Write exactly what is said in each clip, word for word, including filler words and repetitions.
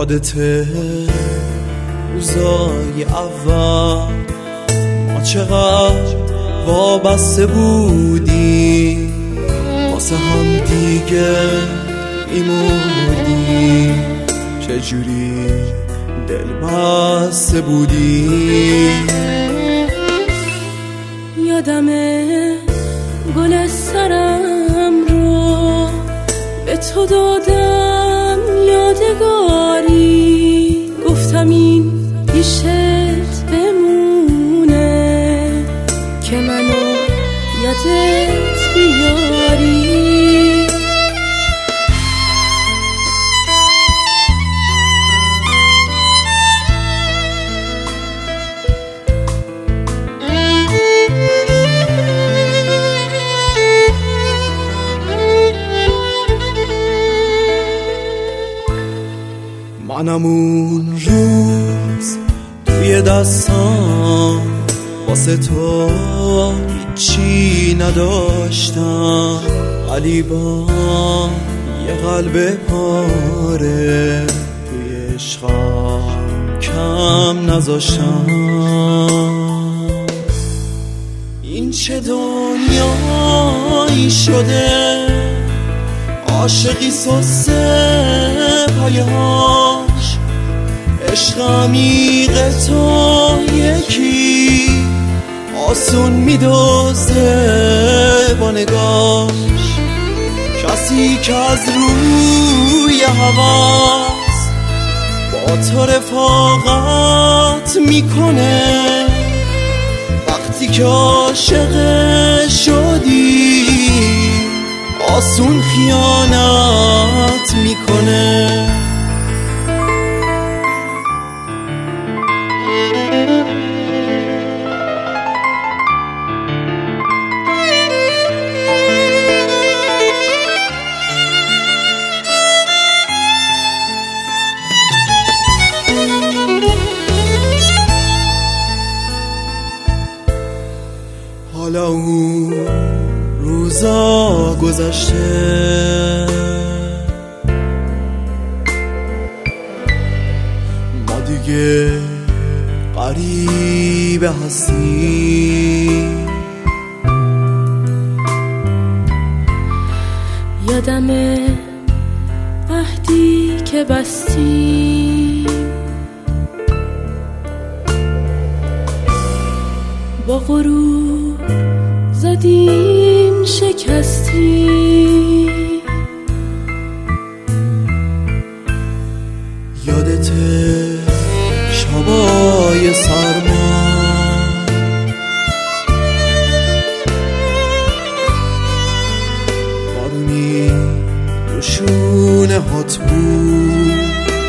یادته روزای اول ما چقدر وابسته بودیم، واسه هم دیگه میمردیم، چجوری دل بسته بودیم. یادمه گل سرم رو به تو دادم یادگاری، گفتم این پیشت بمونه که منو یادت بیاری. منم اون روز توی دستم واسه تو هیچی نداشتم، ولی با یه قلب پاره توی عشقم کم نذاشتم. این چه دنیایی شده، عاشقی سسته پایهاش، عشق عمیق تو یکی آسون میدوزه با نگاش، کسی که از روی هواست با تو رفاقت میکنه، وقتی که عاشق شدی آسون خیانت میکنه. حالا اون روزا گذشته، ما دیگه غریبه هستیم. یادمه عهدی که بستیم، با غرور زدیم شکستیم. یادته شبای سرما بارونی روشونه هات بود،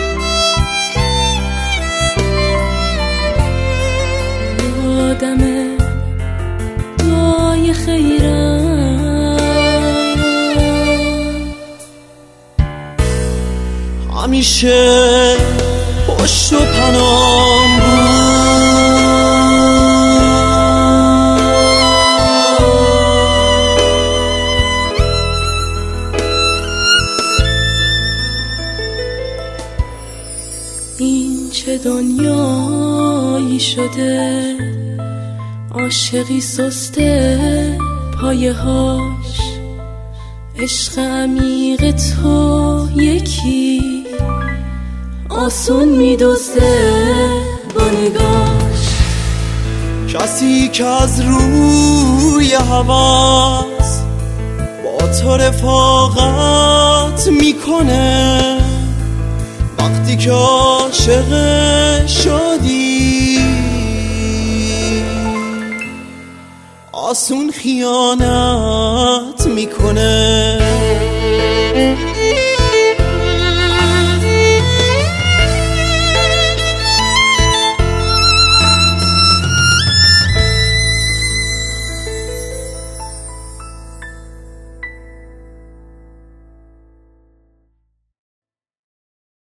یادمه دعای خیرم همیشه پشت و پنام بود. این چه دنیایی شده، عاشقی سسته پایهاش، عشق عمیق تو یکی آسون میدوزه با نگاش، کسی که از روی هواست با تو رفاقت میکنه، وقتی که عاشق شدی آسون خیانت میکنه.